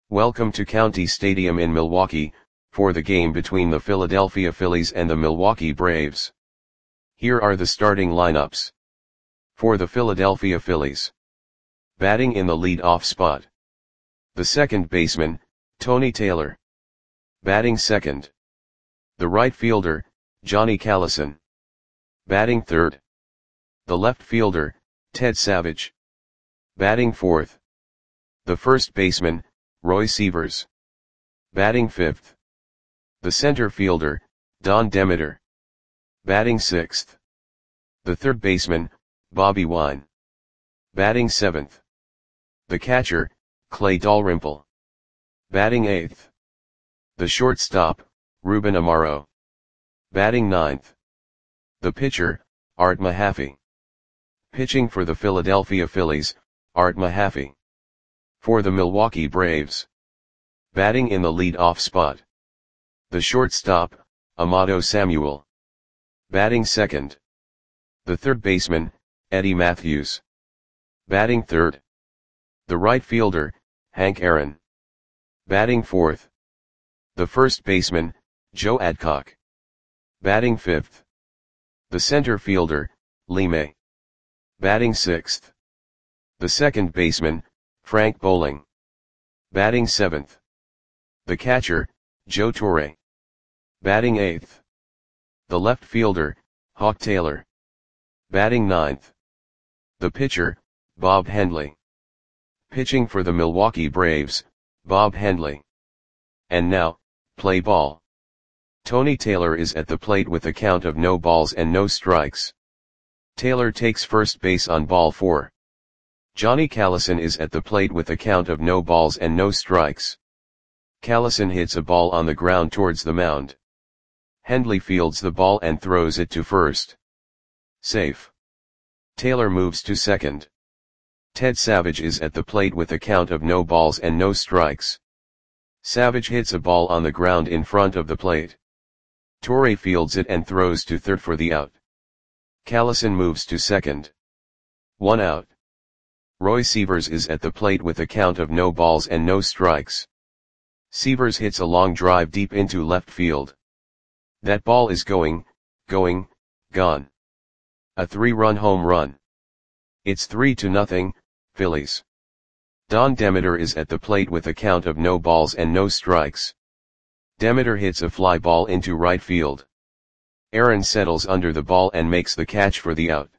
Welcome to County Stadium in Milwaukee, for the game between the Philadelphia Phillies and the Milwaukee Braves. Here are the starting lineups. For the Philadelphia Phillies. Batting in the lead-off spot. The second baseman, Tony Taylor. Batting second. The right fielder, Johnny Callison. Batting third. The left fielder, Ted Savage. Batting fourth. The first baseman, Roy Sievers. Batting fifth. The center fielder, Don Demeter. Batting sixth. The third baseman, Bobby Wine. Batting seventh. The catcher, Clay Dalrymple. Batting eighth. The shortstop, Ruben Amaro. Batting ninth. The pitcher, Art Mahaffey. Pitching for the Philadelphia Phillies, Art Mahaffey. For the Milwaukee Braves. Batting in the lead-off spot. The shortstop, Amato Samuel. Batting second. The third baseman, Eddie Matthews. Batting third. The right fielder, Hank Aaron. Batting fourth. The first baseman, Joe Adcock. Batting fifth. The center fielder, Lee May. Batting sixth. The second baseman, Frank Bowling. Batting seventh. The catcher, Joe Torre. Batting eighth. The left fielder, Hawk Taylor. Batting ninth. The pitcher, Bob Hendley. Pitching for the Milwaukee Braves, Bob Hendley. And now, play ball. Tony Taylor is at the plate with a count of no balls and no strikes. Taylor takes first base on ball 4. Johnny Callison is at the plate with a count of no balls and no strikes. Callison hits a ball on the ground towards the mound. Hendley fields the ball and throws it to first. Safe. Taylor moves to second. Ted Savage is at the plate with a count of no balls and no strikes. Savage hits a ball on the ground in front of the plate. Torre fields it and throws to third for the out. Callison moves to second. 1 out. Roy Sievers is at the plate with a count of no balls and no strikes. Sievers hits a long drive deep into left field. That ball is gone. A 3-run home run. It's 3-0, Phillies. Don Demeter is at the plate with a count of no balls and no strikes. Demeter hits a fly ball into right field. Aaron settles under the ball and makes the catch for the out.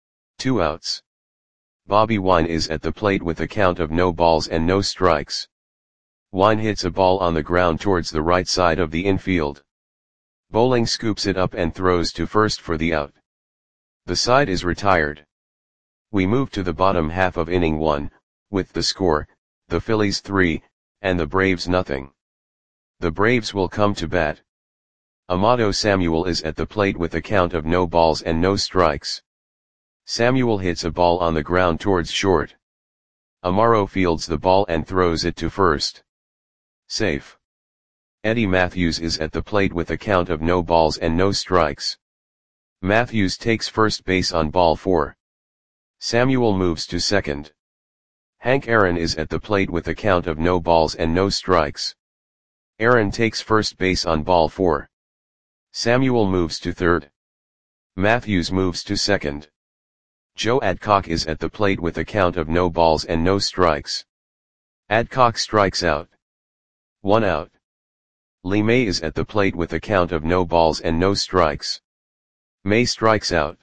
2 outs. Bobby Wine is at the plate with a count of no balls and no strikes. Wine hits a ball on the ground towards the right side of the infield. Bowling scoops it up and throws to first for the out. The side is retired. We move to the bottom half of inning 1, with the score, the Phillies 3, and the Braves nothing. The Braves will come to bat. Amato Samuel is at the plate with a count of no balls and no strikes. Samuel hits a ball on the ground towards short. Amaro fields the ball and throws it to first. Safe. Eddie Matthews is at the plate with a count of no balls and no strikes. Matthews takes first base on ball 4. Samuel moves to second. Hank Aaron is at the plate with a count of no balls and no strikes. Aaron takes first base on ball 4. Samuel moves to third. Matthews moves to second. Joe Adcock is at the plate with a count of no balls and no strikes. Adcock strikes out. 1 out. Lee May is at the plate with a count of no balls and no strikes. May strikes out.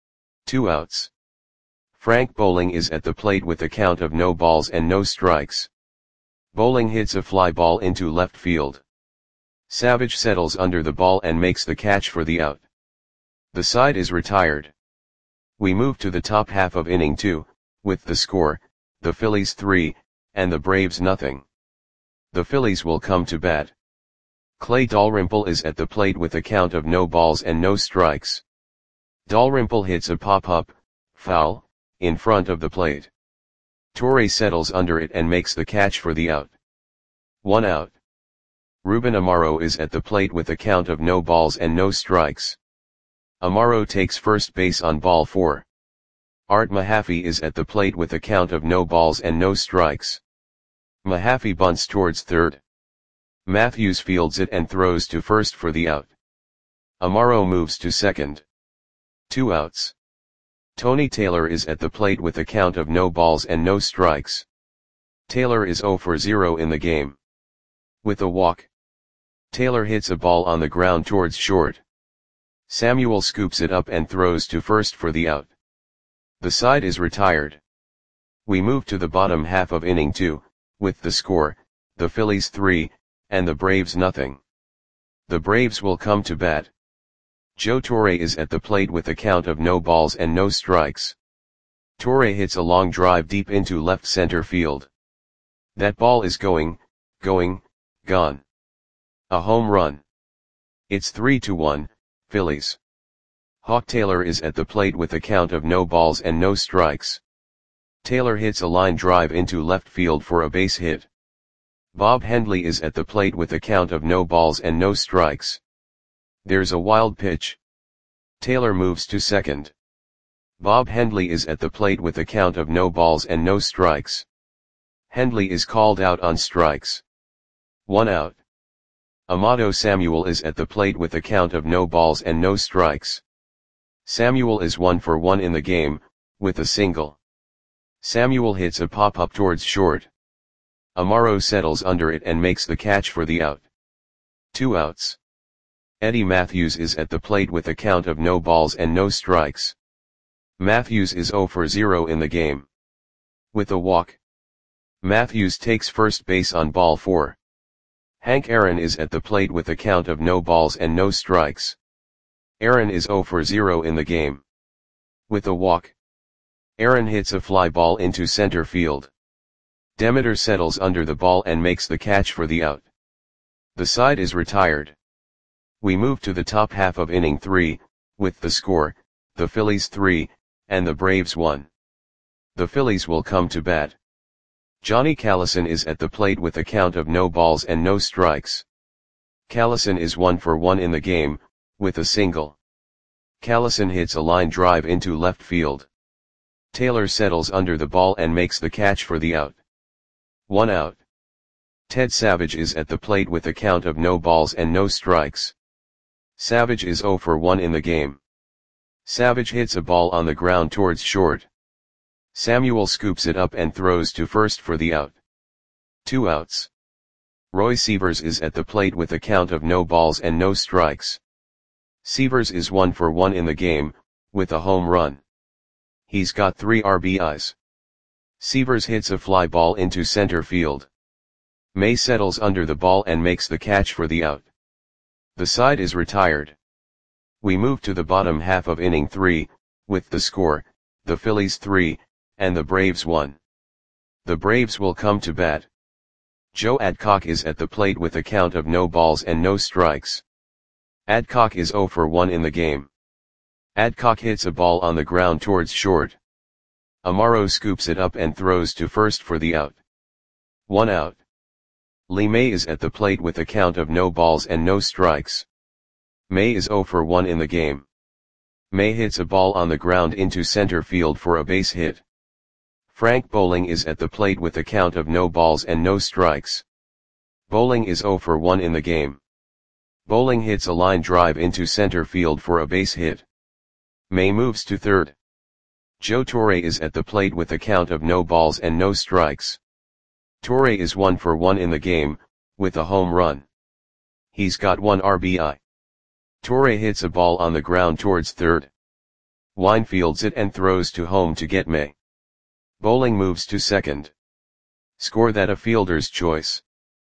2 outs. Frank Bowling is at the plate with a count of no balls and no strikes. Bowling hits a fly ball into left field. Savage settles under the ball and makes the catch for the out. The side is retired. We move to the top half of inning 2, with the score, the Phillies 3, and the Braves nothing. The Phillies will come to bat. Clay Dalrymple is at the plate with a count of no balls and no strikes. Dalrymple hits a pop-up, foul, in front of the plate. Torre settles under it and makes the catch for the out. 1 out. Ruben Amaro is at the plate with a count of no balls and no strikes. Amaro takes first base on ball 4. Art Mahaffey is at the plate with a count of no balls and no strikes. Mahaffey bunts towards third. Matthews fields it and throws to first for the out. Amaro moves to second. 2 outs. Tony Taylor is at the plate with a count of no balls and no strikes. Taylor is 0 for 0 in the game. With a walk, Taylor hits a ball on the ground towards short. Samuel scoops it up and throws to first for the out. The side is retired. We move to the bottom half of inning 2, with the score, the Phillies 3, and the Braves nothing. The Braves will come to bat. Joe Torre is at the plate with a count of no balls and no strikes. Torre hits a long drive deep into left center field. That ball is gone. A home run. It's 3-1, Phillies. Hawk Taylor is at the plate with a count of no balls and no strikes. Taylor hits a line drive into left field for a base hit. Bob Hendley is at the plate with a count of no balls and no strikes. There's a wild pitch. Taylor moves to second. Bob Hendley is at the plate with a count of no balls and no strikes. Hendley is called out on strikes. 1 out. Amato Samuel is at the plate with a count of no balls and no strikes. Samuel is 1 for 1 in the game, with a single. Samuel hits a pop-up towards short. Amaro settles under it and makes the catch for the out. 2 outs. Eddie Matthews is at the plate with a count of no balls and no strikes. Matthews is 0 for 0 in the game. With a walk, Matthews takes first base on ball 4. Hank Aaron is at the plate with a count of no balls and no strikes. Aaron is 0 for 0 in the game. With a walk, Aaron hits a fly ball into center field. Demeter settles under the ball and makes the catch for the out. The side is retired. We move to the top half of inning 3, with the score, the Phillies 3, and the Braves 1. The Phillies will come to bat. Johnny Callison is at the plate with a count of no balls and no strikes. Callison is 1 for 1 in the game, with a single. Callison hits a line drive into left field. Taylor settles under the ball and makes the catch for the out. 1 out. Ted Savage is at the plate with a count of no balls and no strikes. Savage is 0 for 1 in the game. Savage hits a ball on the ground towards short. Samuel scoops it up and throws to first for the out. 2 outs. Roy Sievers is at the plate with a count of no balls and no strikes. Sievers is 1 for 1 in the game, with a home run. He's got 3 RBIs. Sievers hits a fly ball into center field. May settles under the ball and makes the catch for the out. The side is retired. We move to the bottom half of inning 3, with the score, the Phillies 3, and the Braves 1. The Braves will come to bat. Joe Adcock is at the plate with a count of no balls and no strikes. Adcock is 0 for 1 in the game. Adcock hits a ball on the ground towards short. Amaro scoops it up and throws to first for the out. 1 out. Lee May is at the plate with a count of no balls and no strikes. May is 0 for 1 in the game. May hits a ball on the ground into center field for a base hit. Frank Bowling is at the plate with a count of no balls and no strikes. Bowling is 0 for 1 in the game. Bowling hits a line drive into center field for a base hit. May moves to third. Joe Torre is at the plate with a count of no balls and no strikes. Torre is 1 for 1 in the game, with a home run. He's got 1 RBI. Torre hits a ball on the ground towards third. Wine fields it and throws to home to get May. Bowling moves to second. Score that a fielder's choice.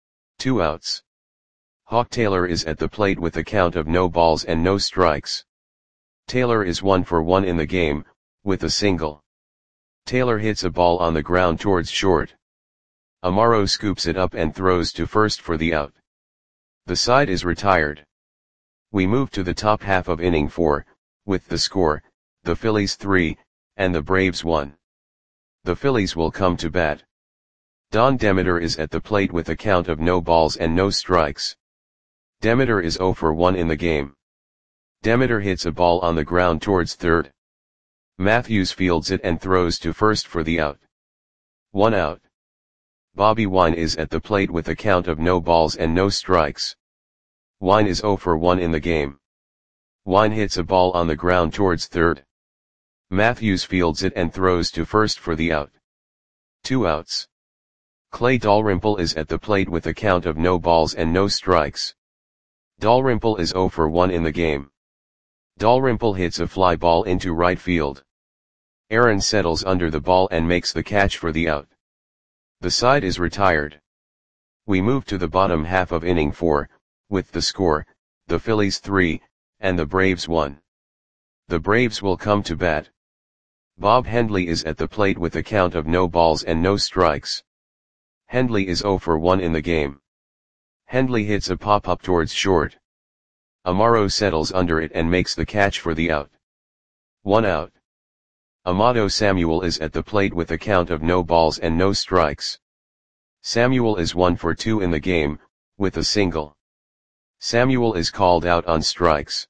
2 outs. Hawk Taylor is at the plate with a count of no balls and no strikes. Taylor is 1 for 1 in the game, with a single. Taylor hits a ball on the ground towards short. Amaro scoops it up and throws to first for the out. The side is retired. We move to the top half of inning 4, with the score, the Phillies 3, and the Braves 1. The Phillies will come to bat. Don Demeter is at the plate with a count of no balls and no strikes. Demeter is 0 for 1 in the game. Demeter hits a ball on the ground towards third. Matthews fields it and throws to first for the out. 1 out. Bobby Wine is at the plate with a count of no balls and no strikes. Wine is 0 for 1 in the game. Wine hits a ball on the ground towards third. Matthews fields it and throws to first for the out. 2 outs. Clay Dalrymple is at the plate with a count of no balls and no strikes. Dalrymple is 0 for 1 in the game. Dalrymple hits a fly ball into right field. Aaron settles under the ball and makes the catch for the out. The side is retired. We move to the bottom half of inning 4, with the score, the Phillies 3, and the Braves 1. The Braves will come to bat. Bob Hendley is at the plate with a count of no balls and no strikes. Hendley is 0 for 1 in the game. Hendley hits a pop-up towards short. Amaro settles under it and makes the catch for the out. 1 out. Amato Samuel is at the plate with a count of no balls and no strikes. Samuel is 1 for 2 in the game, with a single. Samuel is called out on strikes.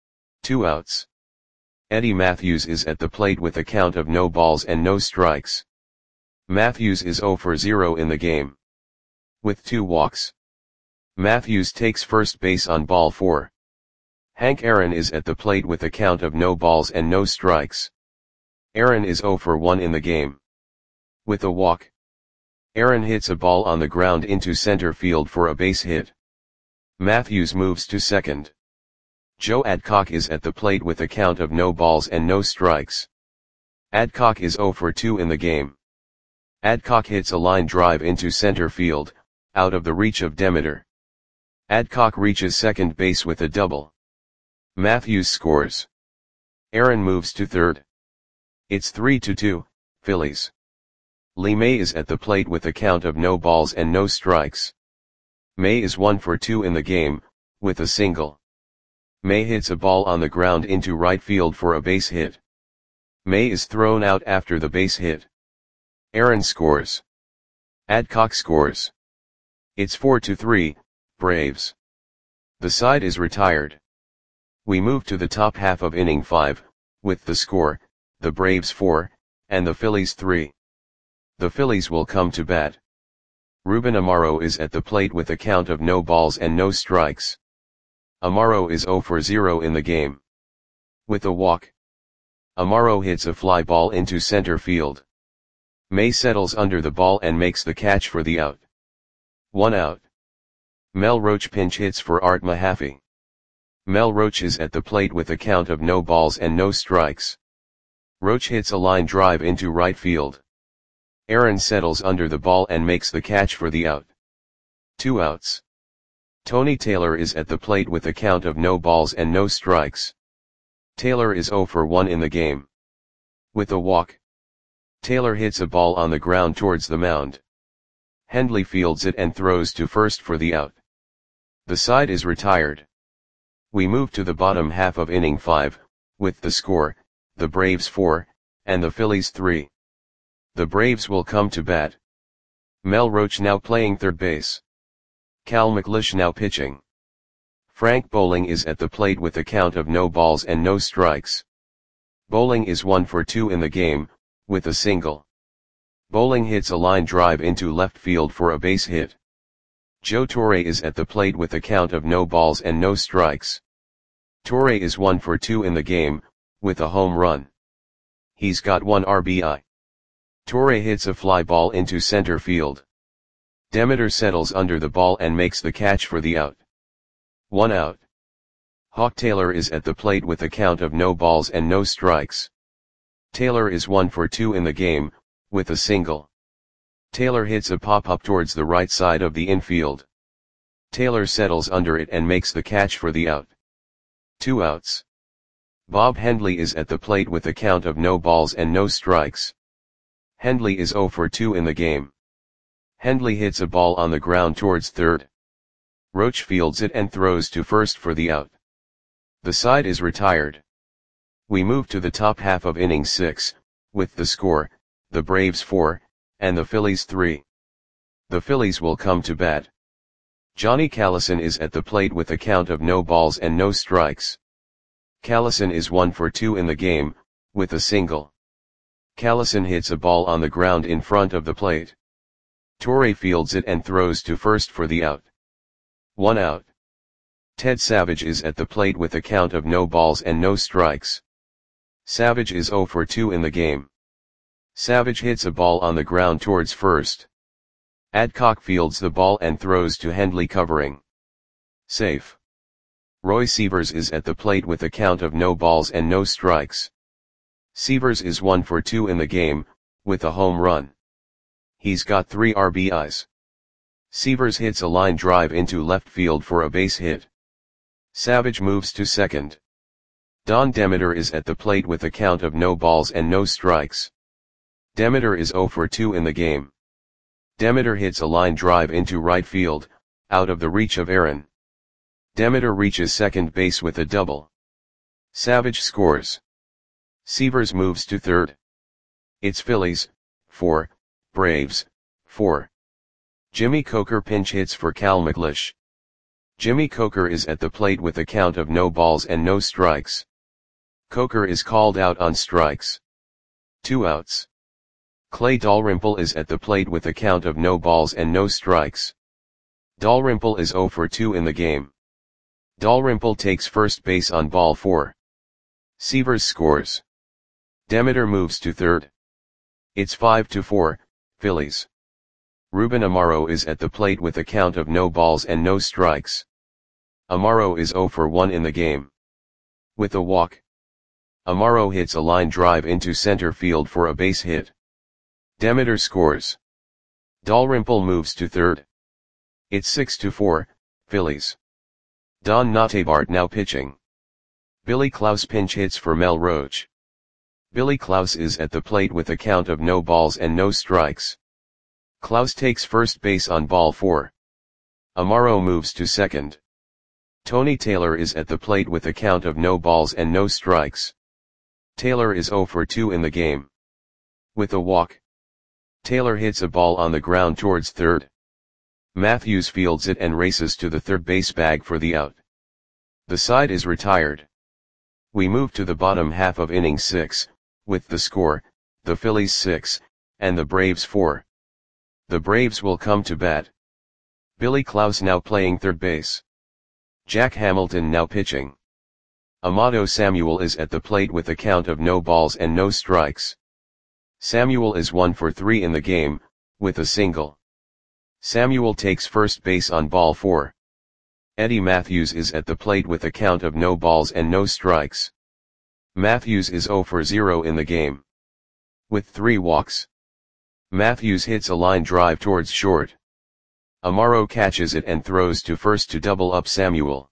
2 outs. Eddie Matthews is at the plate with a count of no balls and no strikes. Matthews is 0 for 0 in the game. With 2 walks. Matthews takes first base on ball 4. Hank Aaron is at the plate with a count of no balls and no strikes. Aaron is 0 for 1 in the game. With a walk. Aaron hits a ball on the ground into center field for a base hit. Matthews moves to second. Joe Adcock is at the plate with a count of no balls and no strikes. Adcock is 0 for 2 in the game. Adcock hits a line drive into center field, out of the reach of Demeter. Adcock reaches second base with a double. Matthews scores. Aaron moves to third. It's 3-2, Phillies. Lee May is at the plate with a count of no balls and no strikes. May is 1 for 2 in the game, with a single. May hits a ball on the ground into right field for a base hit. May is thrown out after the base hit. Aaron scores. Adcock scores. It's 4-3, Braves. The side is retired. We move to the top half of inning 5, with the score, the Braves 4, and the Phillies 3. The Phillies will come to bat. Ruben Amaro is at the plate with a count of no balls and no strikes. Amaro is 0 for 0 in the game. With a walk. Amaro hits a fly ball into center field. May settles under the ball and makes the catch for the out. 1 out. Mel Roach pinch hits for Art Mahaffey. Mel Roach is at the plate with a count of no balls and no strikes. Roach hits a line drive into right field. Aaron settles under the ball and makes the catch for the out. 2 outs. Tony Taylor is at the plate with a count of no balls and no strikes. Taylor is 0 for 1 in the game. With a walk. Taylor hits a ball on the ground towards the mound. Hendley fields it and throws to first for the out. The side is retired. We move to the bottom half of inning 5, with the score, the Braves 4, and the Phillies 3. The Braves will come to bat. Mel Roach now playing third base. Cal McLeish now pitching. Frank Bowling is at the plate with a count of no balls and no strikes. Bowling is 1 for 2 in the game, with a single. Bowling hits a line drive into left field for a base hit. Joe Torre is at the plate with a count of no balls and no strikes. Torre is 1 for 2 in the game, with a home run. He's got 1 RBI. Torre hits a fly ball into center field. Demeter settles under the ball and makes the catch for the out. 1 out. Hawk Taylor is at the plate with a count of no balls and no strikes. Taylor is 1 for 2 in the game, with a single. Taylor hits a pop-up towards the right side of the infield. Taylor settles under it and makes the catch for the out. 2 outs. Bob Hendley is at the plate with a count of no balls and no strikes. Hendley is 0 for 2 in the game. Hendley hits a ball on the ground towards third. Roach fields it and throws to first for the out. The side is retired. We move to the top half of inning 6, with the score, the Braves 4, and the Phillies 3. The Phillies will come to bat. Johnny Callison is at the plate with a count of no balls and no strikes. Callison is 1 for 2 in the game, with a single. Callison hits a ball on the ground in front of the plate. Torre fields it and throws to first for the out. 1 out. Ted Savage is at the plate with a count of no balls and no strikes. Savage is 0 for 2 in the game. Savage hits a ball on the ground towards first. Adcock fields the ball and throws to Hendley covering. Safe. Roy Sievers is at the plate with a count of no balls and no strikes. Sievers is 1 for 2 in the game, with a home run. He's got 3 RBIs. Sievers hits a line drive into left field for a base hit. Savage moves to second. Don Demeter is at the plate with a count of no balls and no strikes. Demeter is 0 for 2 in the game. Demeter hits a line drive into right field, out of the reach of Aaron. Demeter reaches second base with a double. Savage scores. Sievers moves to third. It's Phillies, 4, Braves, 4. Jimmy Coker pinch hits for Cal McLeish. Jimmy Coker is at the plate with a count of no balls and no strikes. Coker is called out on strikes. 2 outs. Clay Dalrymple is at the plate with a count of no balls and no strikes. Dalrymple is 0 for 2 in the game. Dalrymple takes first base on ball 4. Sievers scores. Demeter moves to third. It's 5-4, Phillies. Ruben Amaro is at the plate with a count of no balls and no strikes. Amaro is 0 for 1 in the game. With a walk. Amaro hits a line drive into center field for a base hit. Demeter scores. Dalrymple moves to third. It's 6-4, Phillies. Don Notabart now pitching. Billy Klaus pinch hits for Mel Roach. Billy Klaus is at the plate with a count of no balls and no strikes. Klaus takes first base on ball 4. Amaro moves to second. Tony Taylor is at the plate with a count of no balls and no strikes. Taylor is 0 for 2 in the game. With a walk. Taylor hits a ball on the ground towards third. Matthews fields it and races to the third base bag for the out. The side is retired. We move to the bottom half of inning 6, with the score, the Phillies 6, and the Braves 4. The Braves will come to bat. Billy Klaus now playing third base. Jack Hamilton now pitching. Amato Samuel is at the plate with a count of no balls and no strikes. Samuel is 1 for 3 in the game, with a single. Samuel takes first base on ball 4. Eddie Matthews is at the plate with a count of no balls and no strikes. Matthews is 0 for 0 in the game. With 3 walks. Matthews hits a line drive towards short. Amaro catches it and throws to first to double up Samuel.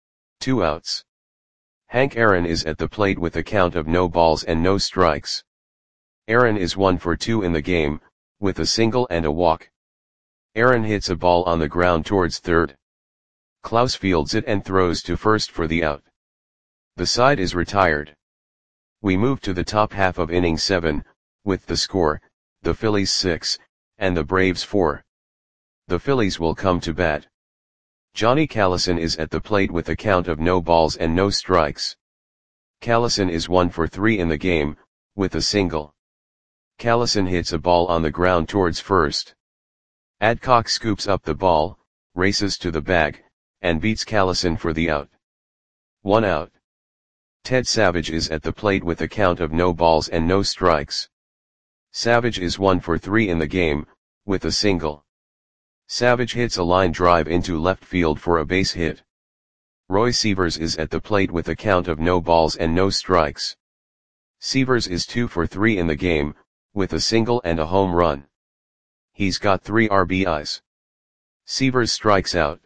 2 outs. Hank Aaron is at the plate with a count of no balls and no strikes. Aaron is 1 for 2 in the game, with a single and a walk. Aaron hits a ball on the ground towards third. Klaus fields it and throws to first for the out. The side is retired. We move to the top half of inning 7, with the score, the Phillies 6, and the Braves 4. The Phillies will come to bat. Johnny Callison is at the plate with a count of no balls and no strikes. Callison is 1 for 3 in the game, with a single. Callison hits a ball on the ground towards first. Adcock scoops up the ball, races to the bag, and beats Callison for the out. 1 out. Ted Savage is at the plate with a count of no balls and no strikes. Savage is 1 for 3 in the game, with a single. Savage hits a line drive into left field for a base hit. Roy Sievers is at the plate with a count of no balls and no strikes. Sievers is 2 for 3 in the game, with a single and a home run. He's got 3 RBIs. Sievers strikes out.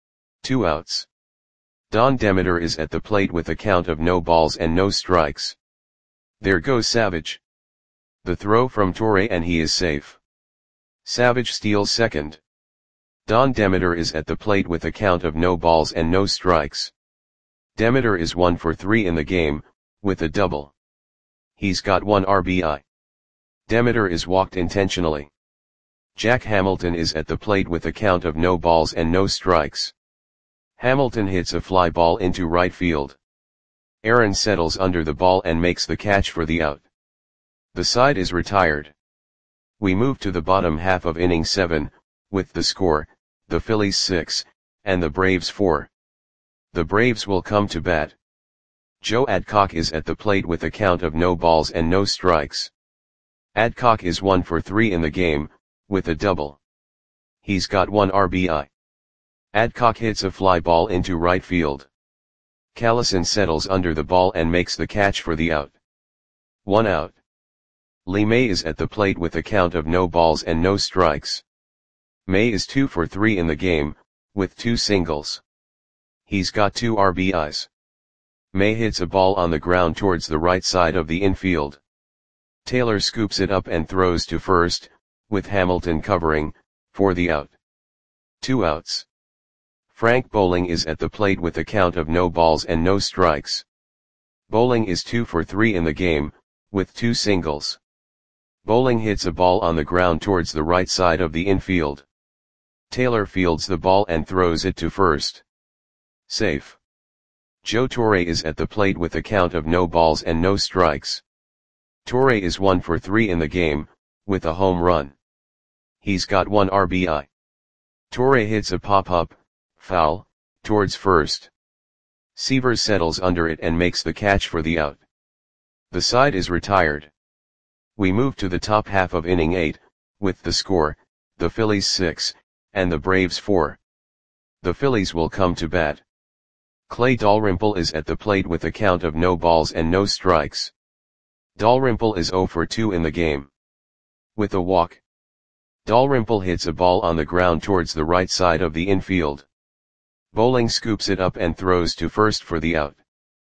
2 outs. Don Demeter is at the plate with a count of no balls and no strikes. There goes Savage. The throw from Torre and he is safe. Savage steals second. Don Demeter is at the plate with a count of no balls and no strikes. Demeter is 1 for 3 in the game, with a double. He's got 1 RBI. Demeter is walked intentionally. Jack Hamilton is at the plate with a count of no balls and no strikes. Hamilton hits a fly ball into right field. Aaron settles under the ball and makes the catch for the out. The side is retired. We move to the bottom half of inning 7, with the score, the Phillies 6, and the Braves 4. The Braves will come to bat. Joe Adcock is at the plate with a count of no balls and no strikes. Adcock is 1 for 3 in the game, with a double. He's got 1 RBI. Adcock hits a fly ball into right field. Callison settles under the ball and makes the catch for the out. 1 out. Lee May is at the plate with a count of no balls and no strikes. May is 2 for 3 in the game, with 2 singles. He's got 2 RBIs. May hits a ball on the ground towards the right side of the infield. Taylor scoops it up and throws to first, with Hamilton covering, for the out. 2 outs. Frank Bowling is at the plate with a count of no balls and no strikes. Bowling is 2 for 3 in the game, with 2 singles. Bowling hits a ball on the ground towards the right side of the infield. Taylor fields the ball and throws it to first. Safe. Joe Torre is at the plate with a count of no balls and no strikes. Torre is 1 for 3 in the game, with a home run. He's got 1 RBI. Torre hits a pop-up, foul, towards first. Seavers settles under it and makes the catch for the out. The side is retired. We move to the top half of inning 8, with the score, the Phillies 6, and the Braves 4. The Phillies will come to bat. Clay Dalrymple is at the plate with a count of no balls and no strikes. Dalrymple is 0 for 2 in the game. With a walk. Dalrymple hits a ball on the ground towards the right side of the infield. Bowling scoops it up and throws to first for the out.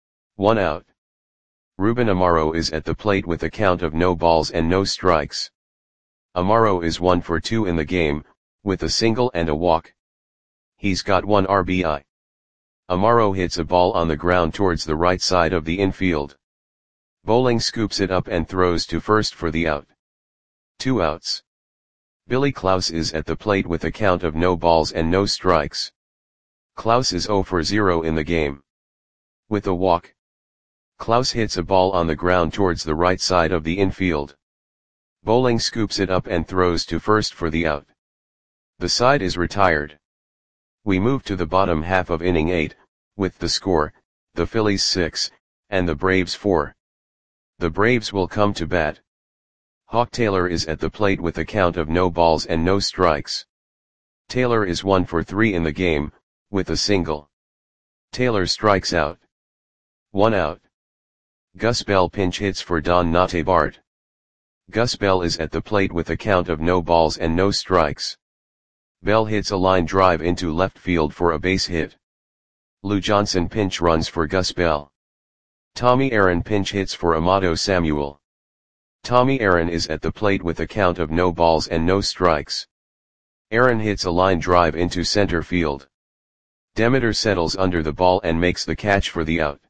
1 out. Ruben Amaro is at the plate with a count of no balls and no strikes. Amaro is 1 for 2 in the game, with a single and a walk. He's got 1 RBI. Amaro hits a ball on the ground towards the right side of the infield. Bowling scoops it up and throws to first for the out. 2 outs. Billy Klaus is at the plate with a count of no balls and no strikes. Klaus is 0 for 0 in the game. With a walk. Klaus hits a ball on the ground towards the right side of the infield. Bowling scoops it up and throws to first for the out. The side is retired. We move to the bottom half of inning 8, with the score, the Phillies 6, and the Braves 4. The Braves will come to bat. Hawk Taylor is at the plate with a count of no balls and no strikes. Taylor is 1 for 3 in the game, with a single. Taylor strikes out. 1 out. Gus Bell pinch hits for Don Nate Bart. Gus Bell is at the plate with a count of no balls and no strikes. Bell hits a line drive into left field for a base hit. Lou Johnson pinch runs for Gus Bell. Tommy Aaron pinch hits for Amato Samuel. Tommy Aaron is at the plate with a count of no balls and no strikes. Aaron hits a line drive into center field. Demeter settles under the ball and makes the catch for the out.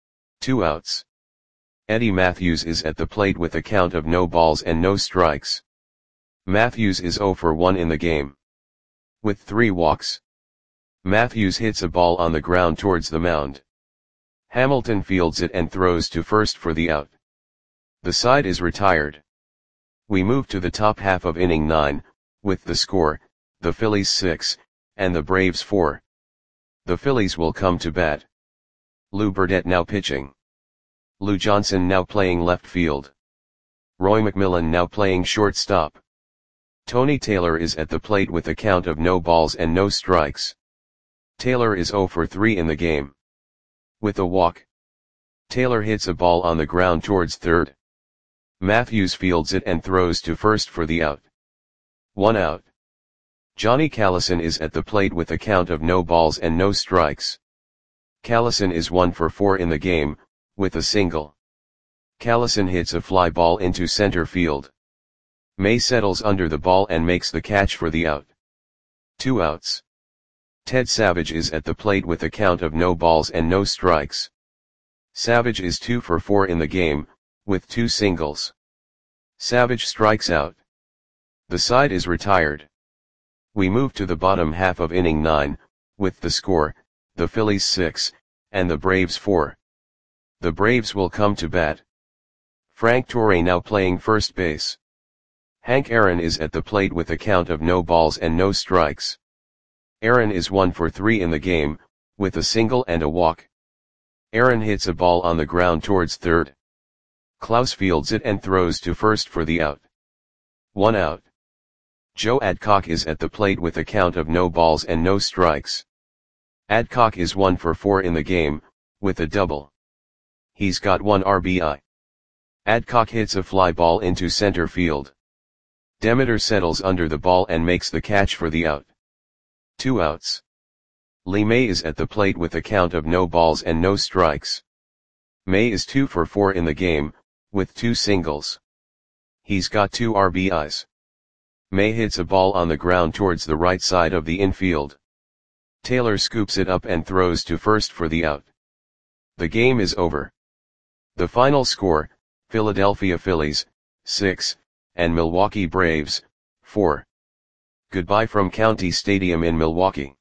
2 outs. Eddie Matthews is at the plate with a count of no balls and no strikes. Matthews is 0 for 1 in the game. With 3 walks. Matthews hits a ball on the ground towards the mound. Hamilton fields it and throws to first for the out. The side is retired. We move to the top half of inning 9, with the score, the Phillies 6, and the Braves 4. The Phillies will come to bat. Lou Burdett now pitching. Lou Johnson now playing left field. Roy McMillan now playing shortstop. Tony Taylor is at the plate with a count of no balls and no strikes. Taylor is 0 for 3 in the game. With a walk. Taylor hits a ball on the ground towards third. Matthews fields it and throws to first for the out. 1 out. Johnny Callison is at the plate with a count of no balls and no strikes. Callison is 1 for 4 in the game, with a single. Callison hits a fly ball into center field. May settles under the ball and makes the catch for the out. 2 outs. Ted Savage is at the plate with a count of no balls and no strikes. Savage is 2 for 4 in the game, with 2 singles. Savage strikes out. The side is retired. We move to the bottom half of inning 9, with the score, the Phillies 6, and the Braves 4. The Braves will come to bat. Frank Torre now playing first base. Hank Aaron is at the plate with a count of no balls and no strikes. Aaron is 1 for 3 in the game, with a single and a walk. Aaron hits a ball on the ground towards third. Klaus fields it and throws to first for the out. 1 out. Joe Adcock is at the plate with a count of no balls and no strikes. Adcock is 1 for 4 in the game, with a double. He's got 1 RBI. Adcock hits a fly ball into center field. Demeter settles under the ball and makes the catch for the out. 2 outs. Lee May is at the plate with a count of no balls and no strikes. May is 2 for 4 in the game, with 2 singles. He's got 2 RBIs. May hits a ball on the ground towards the right side of the infield. Taylor scoops it up and throws to first for the out. The game is over. The final score, Philadelphia Phillies, 6, and Milwaukee Braves, 4. Goodbye from County Stadium in Milwaukee.